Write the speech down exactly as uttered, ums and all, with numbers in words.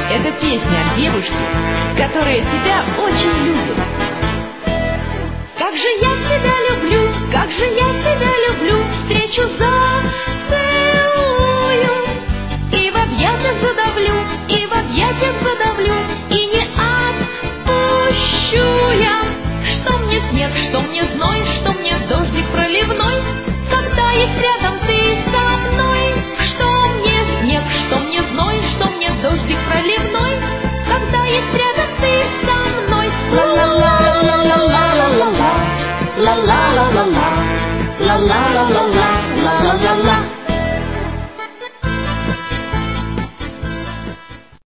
Это песня о девушке, которая тебя очень любит. Как же я себя люблю, как же я себя люблю,